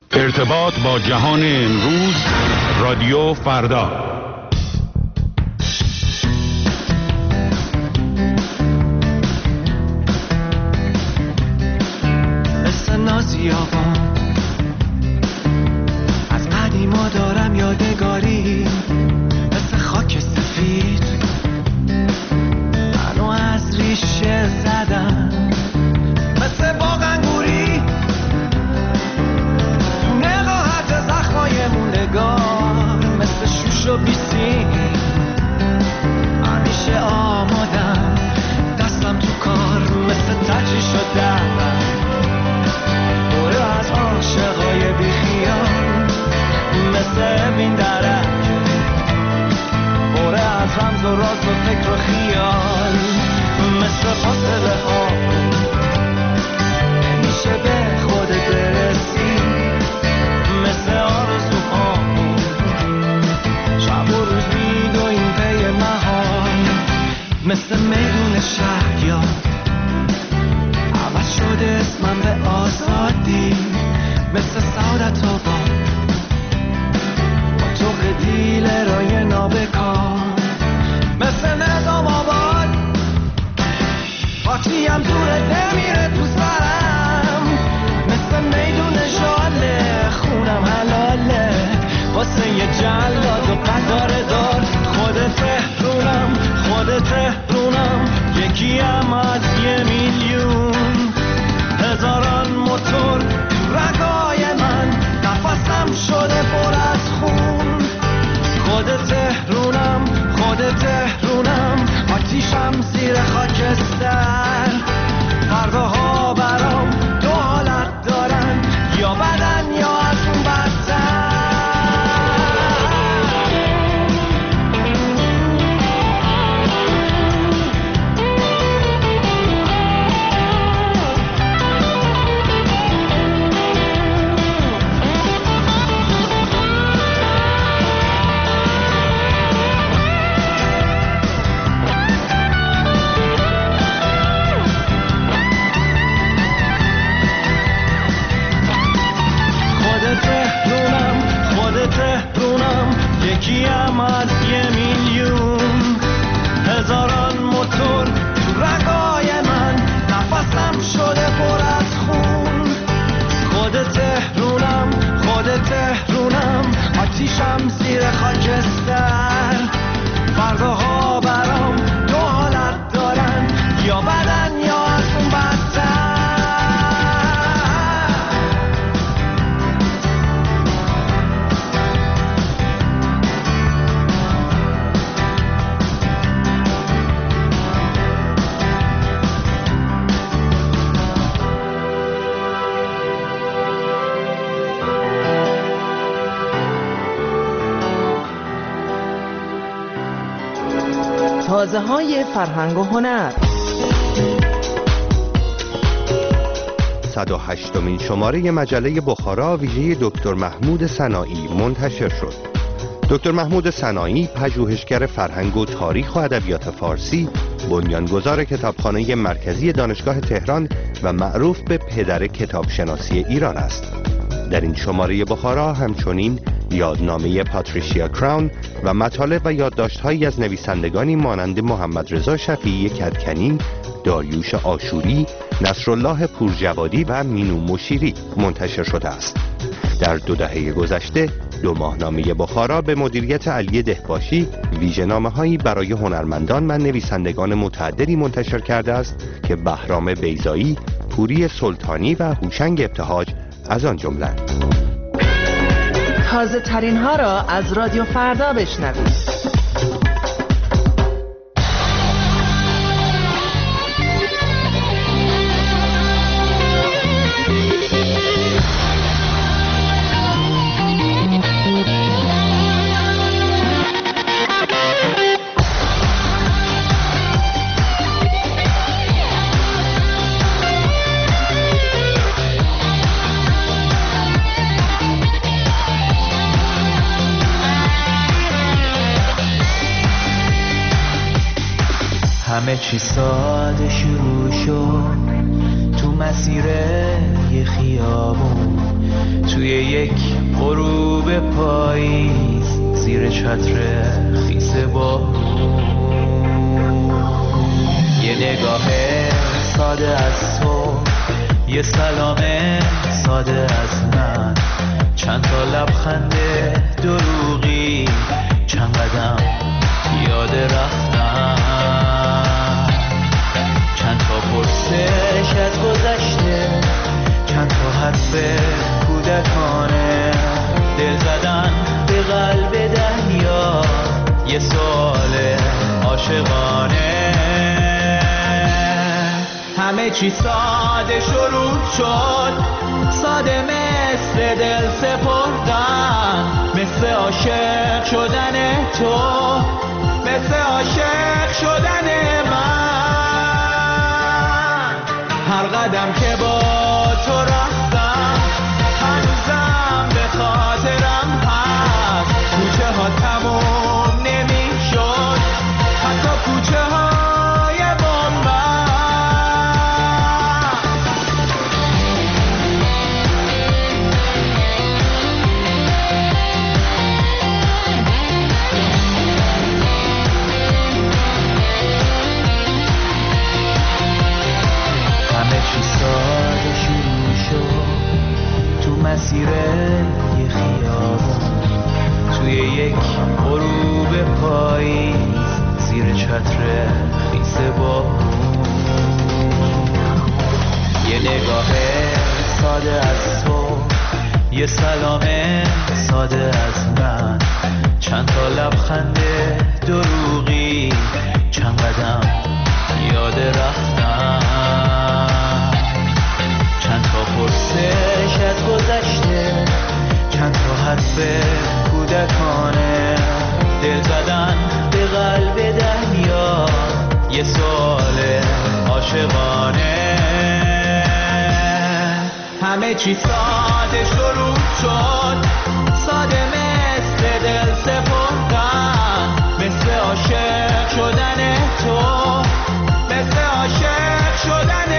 ارتباط با جهان امروز، رادیو فردا. مثل نازی آقا از قدیما دارم یادگاری، مثل خاک سفید منو از ریشه زدم، مثل باغ انگوری تو نقاهت زخمای موندگار، مثل شوش و بیسی همیشه آمادم، دستم تو کار مثل تجری شدم، دوره از عاشقای بیخیال، مثل بین درک دوره از رمز و راز و فکر و خیال، مثل فاصله ها نمیشه به خودت برسی، مثل آرزوها شب و روز میدویم پی محال، مثل میدون شهریار عوض شده اسمم به آزادی، مثل سعادت آباد با تو دیل رای نابکار، مثل نظام آباد پاکیم دوره نمیره تو سرم، مثل میدون ژاله خونم حلاله واسه یه جلاد و قطار دار، خود تهرونم خود تهرونم یکیم از 1,000,000، هزاران موتور تو رگای من نفسم شده پر از خون، خود تهرونم خود تهرونم آتیشم زیر خاکستر، فرداها برام دو حالت دارن، یا بدن یا از اون بدتر. تهرونم یکیم از 1,000,000، هزاران موتور تو رگای من نفسم شده پر از خون، خود تهرونم خود تهرونم آتیشم زیر خاکستر، فرداها برام دو حالت دارن، یا بدن یا از اون بدتر. تازه های فرهنگ و هنر. 108مین شماره مجله بخارا ویژه دکتر محمود سنایی منتشر شد. دکتر محمود سنایی پژوهشگر فرهنگ و تاریخ و ادبیات فارسی، بنیانگذار کتابخانه مرکزی دانشگاه تهران و معروف به پدر کتابشناسی ایران است. در این شماره بخارا همچنین یادنامه پاتریشیا کراون و مطالب و یادداشت‌هایی از نویسندگانی مانند محمد رضا شفیعی کدکنی، داریوش آشوری، نصرالله پورجوادی و مینو مشیری منتشر شده است. در 2 دهه گذشته 2 ماهنامه بخارا به مدیریت علی دهباشی ویژه‌نامه‌هایی برای هنرمندان و نویسندگان متعددی منتشر کرده است که بهرام بیضایی، پوری سلطانی و هوشنگ ابتهاج از آن جمله‌اند. تازه ترین ها را از رادیو فردا بشنوید. همه چی ساده شروع شد تو مسیر یه خیابون، تو توی یک غروب پاییز زیر چتر خیس بارون، یه نگاه ساده از تو، یه سلام ساده از من، چند تا لبخند دروغی، چند قدم یاد رفتن، چند تا پرسش از گذشته، چند تا حرف کودکانه، دل زدن به قلب دریا، یه سوال عاشقانه. همه چی ساده شروع شد، ساده مثل دل سپردن، مثل عاشق شدن تو، مثل عاشق شدن من. هر قدم که با تو رفتم هنوزم به خاطرم هست، کوچه ها تموم نمیشد، حتی کوچه های بامبر. همه چی ساده شروع شد تو مسیر یه خیابون، توی یک غروب پاییز زیر چتر خیس بارون، یه نگاه ساده از تو، یه سلام ساده از من، چند تا لبخند دروغی، چند قدم یاد رفتن، چند تا پرسش از گذشته، چند تا حرف کودکانه، دل زدن به قلب دریا، یه سوال عاشقانه. همه چی ساده شروع شد، ساده مثل دل سپردن، مثل عاشق شدن تو، مثل عاشق شدن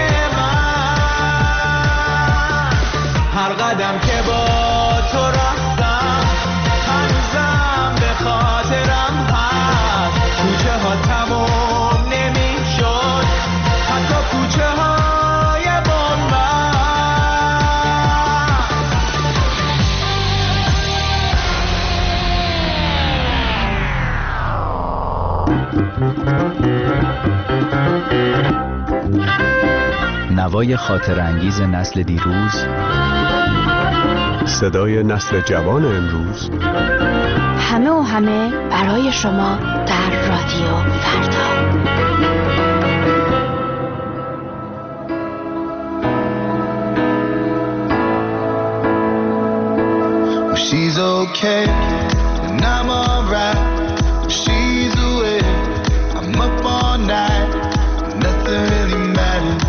من. هر قدم که با تو رفتم هنوزم به خاطرم هست، کوچه ها تموم نمیشد، حتی کوچه های بامبر. نوای خاطرانگیز نسل دیروز، صدای نسل جوان امروز، همه و همه برای شما در رادیو فردا. She's okay and I'm alright. She's away, I'm up all night. Nothing really matters.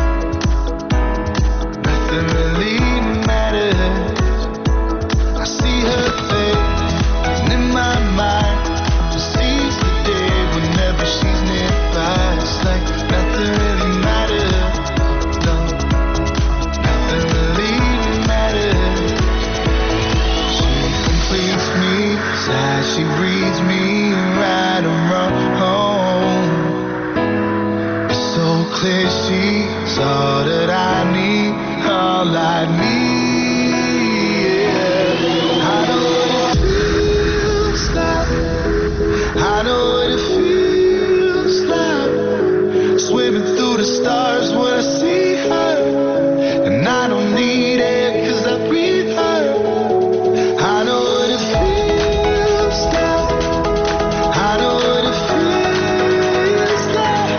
Nothing really matters. I see her face and in my mind she sees the day whenever she's nearby. It's like nothing really matters. No, nothing really matters. She completes me, sad, she reads me right around home. It's so clear she's all that I need, all I need. Yeah. I know what it feels like. I know what it feels like. Swimming through the stars when I see her, and I don't need air 'cause I breathe her. I know what it feels like. I know what it feels like.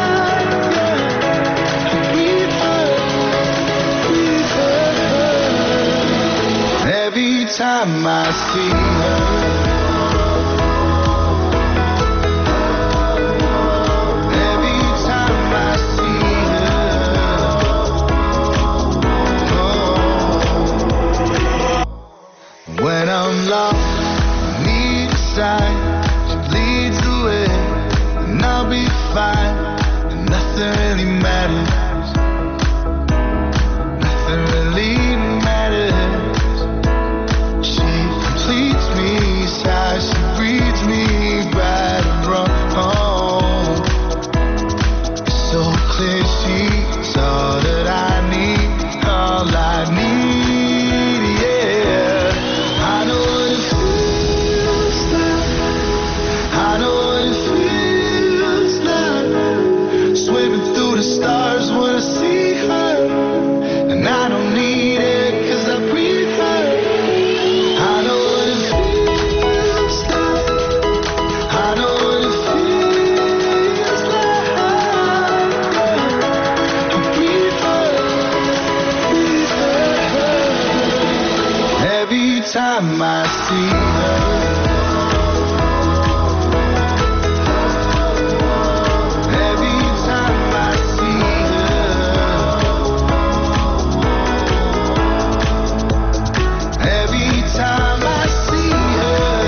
Yeah. I breathe her, breathe her. Every time I see her, every time I see her, oh. When I'm lost, need a sign. She leads the way, and I'll be fine. And nothing really matters. Nothing really matters. time I see her. Every time I see her. Every time I see her.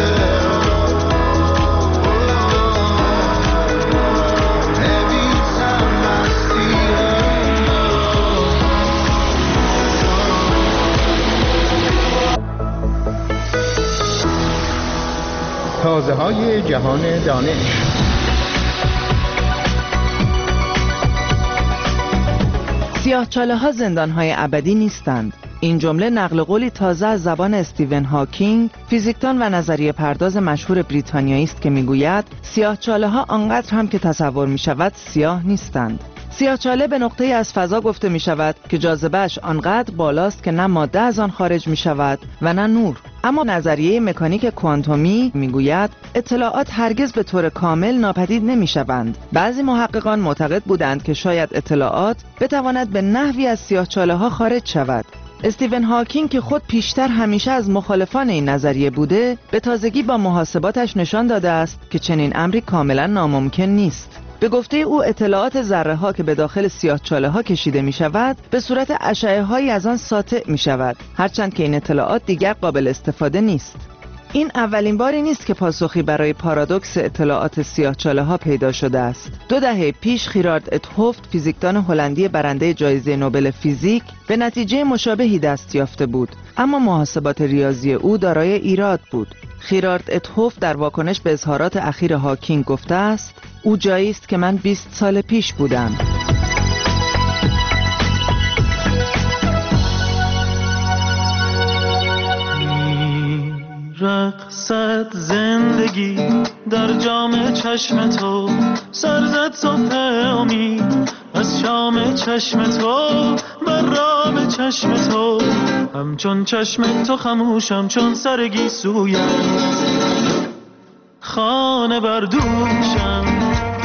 Every time I see her. تازه های جهان دانش. سیاه‌چاله‌ها زندان‌های ابدی نیستند. این جمله نقل قولی تازه از زبان استیون هاکینگ، فیزیکدان و نظریه پرداز مشهور بریتانیایی است که میگوید سیاه‌چاله‌ها آنقدر هم که تصور می‌شود سیاه نیستند. سیاه‌چاله به نقطه‌ای از فضا گفته می‌شود که جاذبه‌اش آنقدر بالاست که نه ماده از آن خارج می‌شود و نه نور. اما نظریه مکانیک کوانتومی میگوید اطلاعات هرگز به طور کامل ناپدید نمی‌شوند. بعضی محققان معتقد بودند که شاید اطلاعات بتواند به نحوی از سیاه‌چاله‌ها خارج شود. استیون هاکینگ که خود پیشتر همیشه از مخالفان این نظریه بوده، به تازگی با محاسباتش نشان داده است که چنین امری کاملا ناممکن نیست. به گفته او اطلاعات ذره‌ها که به داخل سیاه‌چاله‌ها کشیده می‌شود به صورت اشعه‌هایی از آن ساطع می‌شود، هرچند که این اطلاعات دیگر قابل استفاده نیست. این اولین باری نیست که پاسخی برای پارادوکس اطلاعات سیاه‌چاله‌ها پیدا شده است. 2 دهه پیش خیرارد ات هوفت، فیزیکدان هلندی برنده جایزه نوبل فیزیک، به نتیجه مشابهی دست یافته بود، اما محاسبات ریاضی او دارای ایراد بود. خیرارد ات هوفت در واکنش به اظهارات اخیر هاکینگ گفته است: او جایی است که من 20 سال پیش بودم. رقصد زندگی در جام چشم تو، سر زد صبح امید از شام چشم تو، بر رام چشم تو، همچون چشم تو خموشم چون سر گیسویت، خانه بر دوشم.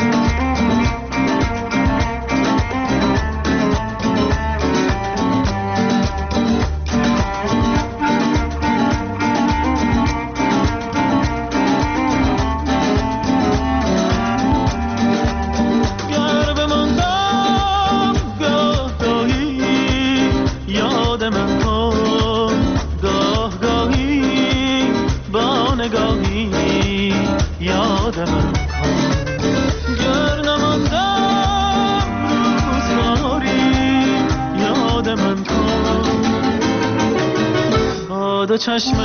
دو چشم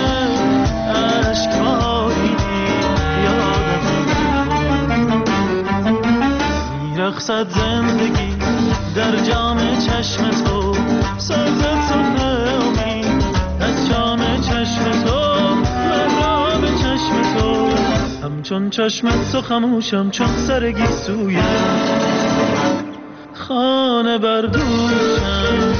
اشکباری یادم میرقصد زندگی در جام چشم تو، سرزد صبح امید از جام چشم تو، مرام چشم تو، همچون چشم تو خموشم چون سر گیسویت، خانه بر دوشم.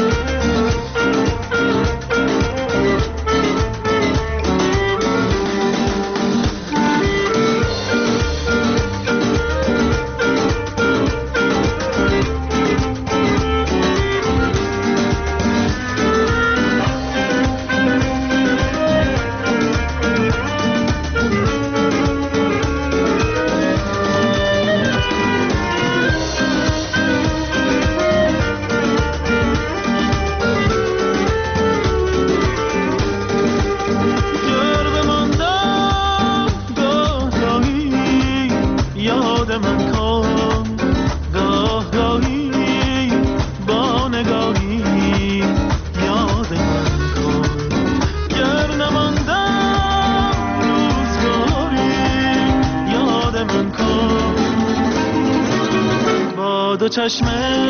دو چشم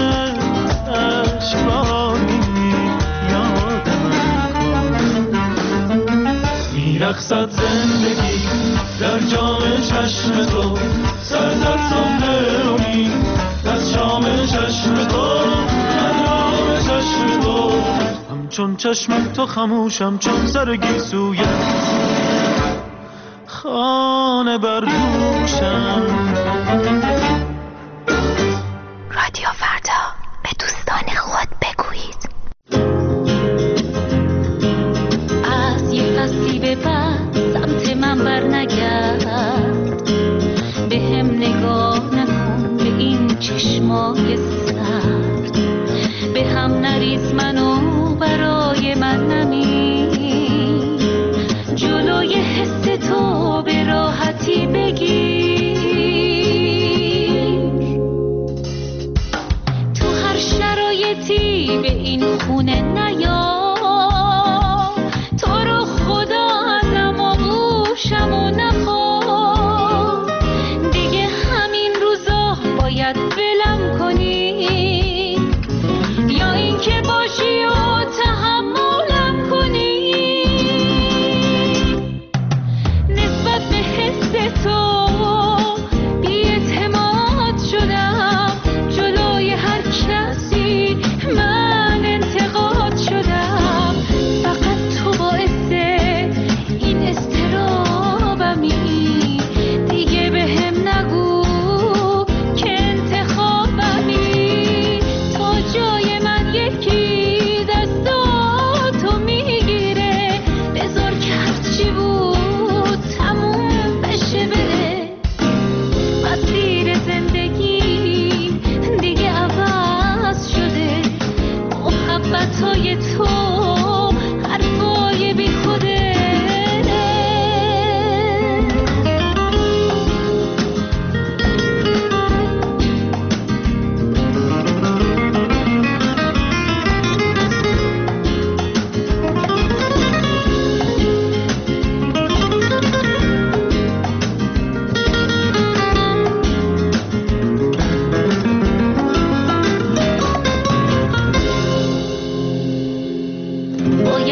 اشکباری یاد من کن، میرقصد زندگی در جام چشم تو، سرزد صبح امید از شام چشم تو، مرام چشم تو، همچون چشم تو خموشم چون سر گیسویت، خانه بر دوشم. رادیو فردا، به دوستان خود بگویید. از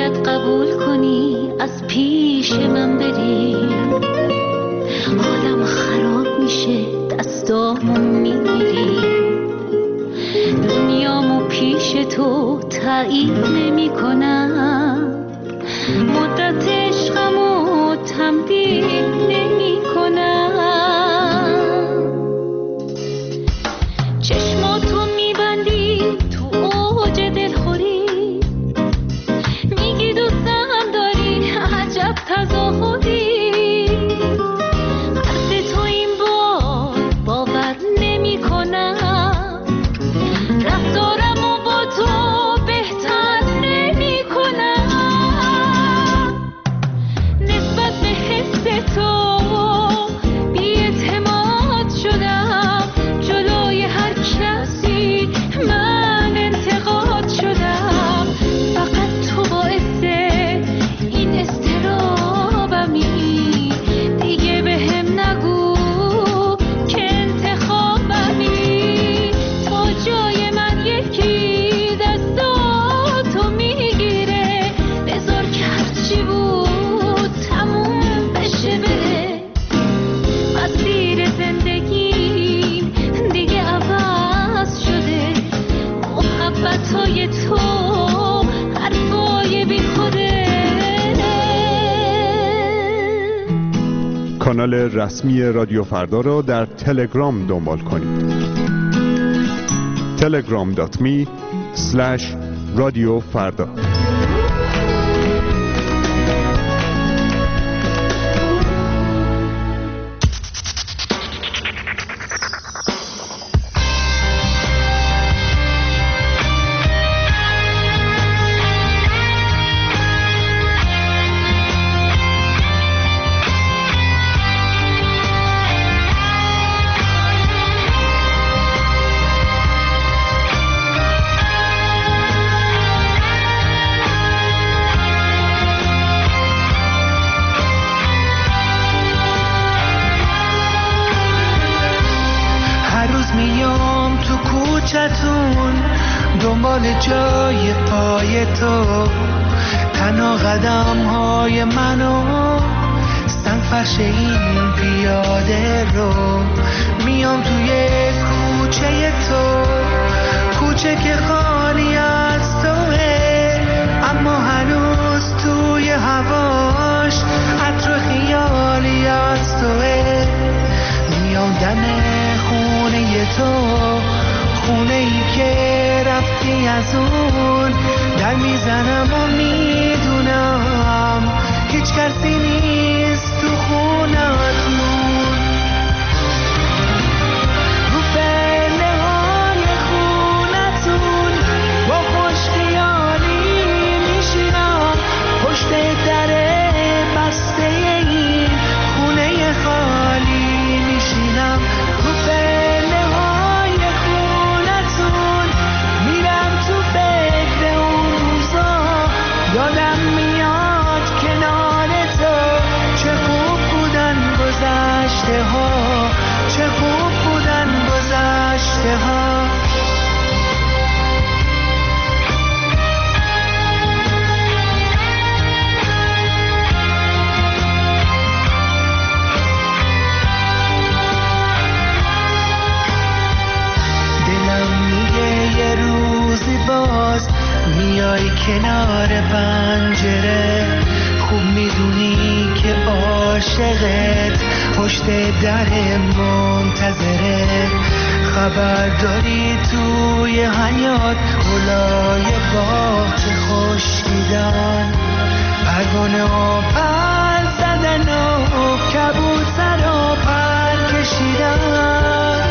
باید قبول کنی از پیش من بری. حالم خراب میشه دستامو میگیری. دنیامو پیش تو تایید نمی کنم. مدت عشقمو تمدید نمی کنم. چشماتو میبندی تو اوج دلخوری. میگی دوستم داری عجب تظاهری. حرف تو این بار باور نمی کنم. رفتارمو با تو بهتر نمی کنم. نسبت به حس تو بی‌اعتماد شدم. جلوی هر کسی من انتقاد شدم. فقط تو باعث این اضطرابمی. دیگه بهم نگو که انتخابمی. تا جای من یکی دستاتو میگیره. بذار که هرچی بود تموم بشه بره. مسیر زندگیم دیگه عوض شده. محبتای تو حرفای بی خوده. کانال رسمی رادیو فردا را در تلگرام دنبال کنید. telegram.me/رادیو فردا. میام تو کوچتون دنبال جای پای تو. تنها قدم های منو سنگ فرش این پیاده رو. میام توی کوچه تو. کوچه که خالی از توه اما هنوز توی هواش عطر خیالی از توه. میام دم خونه تو. خونه ای که رفتی از اون. در میزنم و میدونم هیچ کسی نیست تو خونتون. رو پله های خونتون با خوش خیالی میشینم. پشت در بسته این خونه خالی میشینم. رو پله های خونتون میرم تو فکر اون روزا. یادم میاد کنار تو چه خوب بودن گذشته ها. چه خوب بودن گذشته ها. یه روزی باز میای کنار پنجره. خوب میدونی که عاشقت پشت در منتظره. خبر داری توی حیاط گلای باغچه خوش دیدن. پروانه ها پر زدن و کبوتر ها پر کشیدن.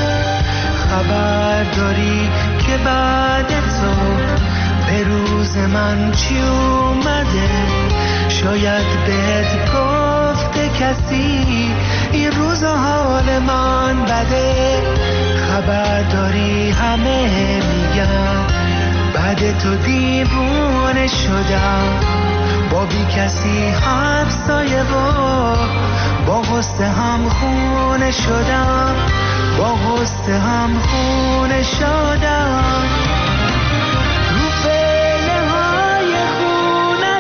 خبر داری که بعد تو به روز من چی اومده. شاید بهت گفته کسی این روز حال من بده. خبر داری همه میگن بعد تو دیوونه شدم. با بی کسی همسایه و با غصه هم خونه شدم. با غصه هم خونه شدم. رو پله های خونه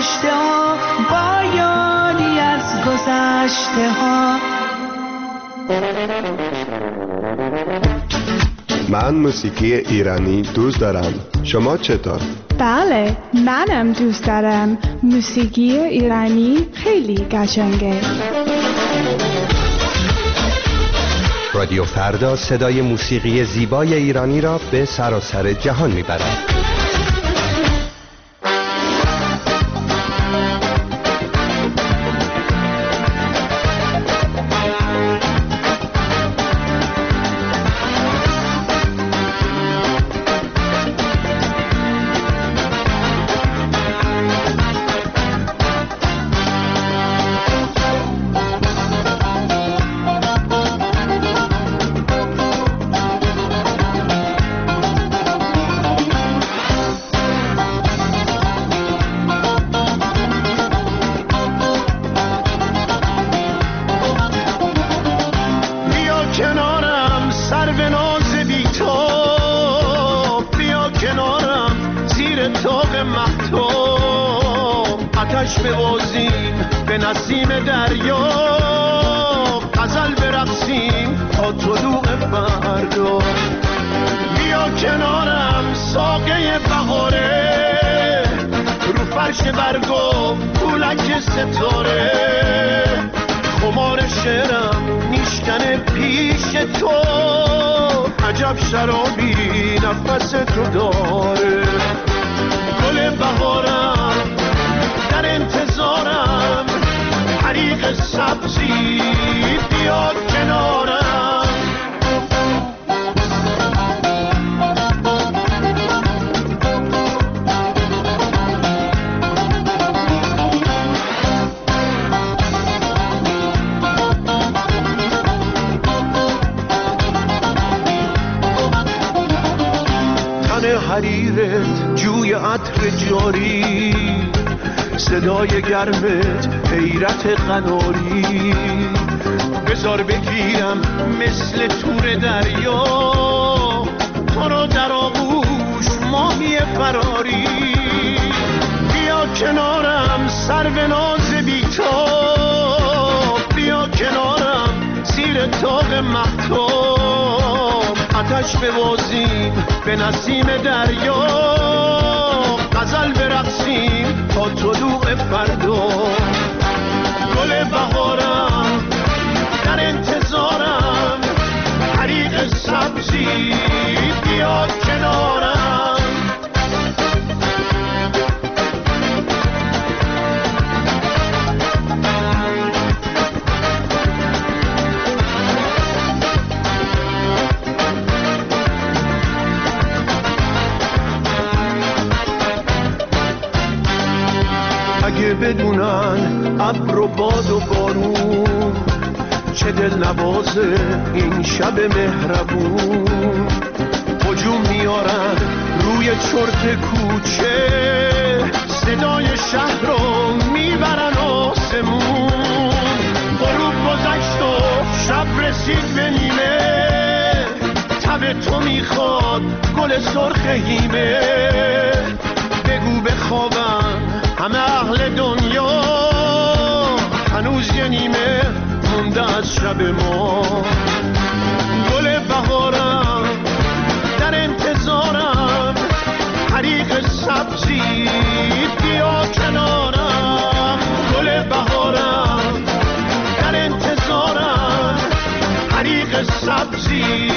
گذشته ها، با یادی از گذشته ها. من موسیقی ایرانی دوست دارم. شما چطور؟ بله، منم دوست دارم. موسیقی ایرانی خیلی قشنگه. رادیو فردا صدای موسیقی زیبای ایرانی را به سراسر جهان میبرد. حریرت جوی عطر جاری، صدای گرمت حیرت قناری. بذار بگیرم مثل تور دریا، تو رو در آغوش ماهی فراری. بیا کنارم سرو ناز بی‌تاب، بیا کنارم زیر طاق مهتاب. آتش ببازیم به نسیم دریا، غزل برقصیم تا طلوع فردا. گل بهارم در انتظارم، حریق سبزی بیا کنارم. اگه بدونن ابر و باد و بارون چه دل نوازه این شب مهربون. هجوم میارن روی چرت کوچه، صدای شهر رو میبرن آسمون. غروب گذشت و شب رسید به نیمه، تب تو میخواد گل سرخ هیمه. بگو بخوابن همه اهل دنیا، هنوز یه نیمه مونده از شب ما. گل بهارم در انتظارم، حریق سبزی بیا کنارم. گل بهارم در انتظارم، حریق سبزی